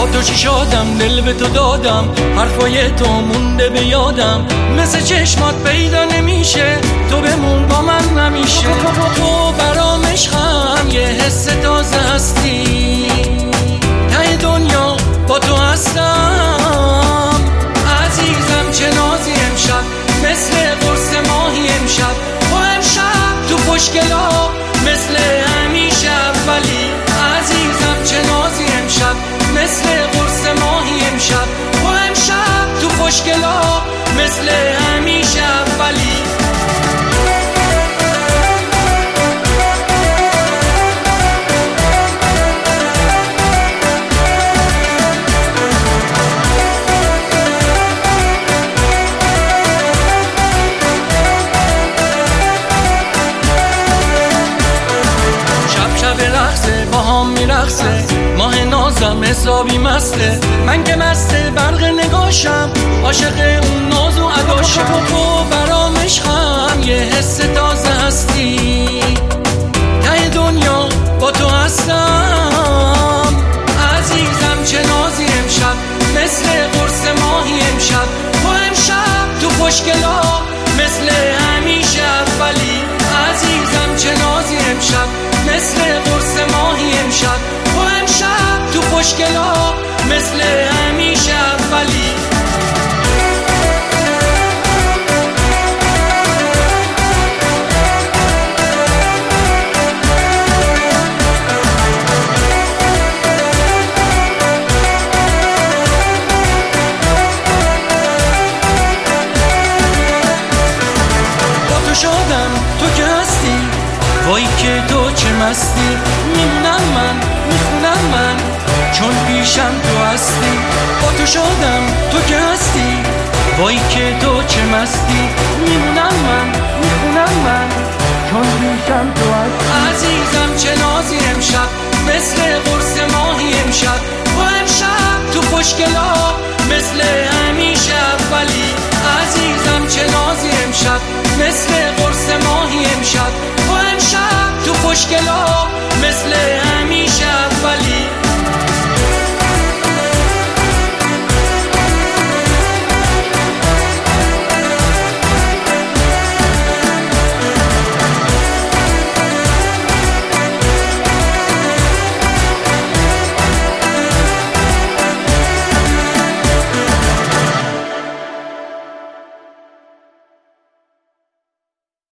تو چی شدم دل به تو دادم، حرفای تو مونده به یادم، مثل چشمات پیدا نمیشه، تو بمون با من نمیشه. تو برام عشقم یه حس تازه هستی، ته دنیا با تو هستم. عزیزم چه نازی امشب، مثل قرص ماهی امشب، با امشب تو خوشگلا مثل همیشه اولی. عزیزم چه نازی امشب، مثل قرص ماهی امشب، با امشب تو خوشگلا مثل همیشه اولی. با هم میرقصه ماه نازم حسابی مسته، من که مسته برق نگاشم، عاشق اون ناز و اداشم. تو برام عشقم یه حس تازه هستی، ته دنیا با تو هستم. عزیزم چه نازی امشب، مثل قرص ماهی امشب، با امشب تو خوشگلا مثل همیشه اولی. عزیزم چه نازی امشب، مثل قرص ماهی امشب، با امشب تو خوشگلا مثل همیشه اولی. با تو شدم تو که هستی، وای که تو چه مستی، میمونم من میخونم من چون پیشم تو هستی. با تو شدم تو که هستی، وای که تو چه مستی، میمونم من میخونم من چون پیشم تو هستی. عزیزم چه نازی امشب، مثل قرص ماهی امشب، با امشب تو خوشگلا مثل همیشه اولی. عزیزم چه نازی امشب، مثل قرص ماهی امشب، با امشب تو خوشگلا مثل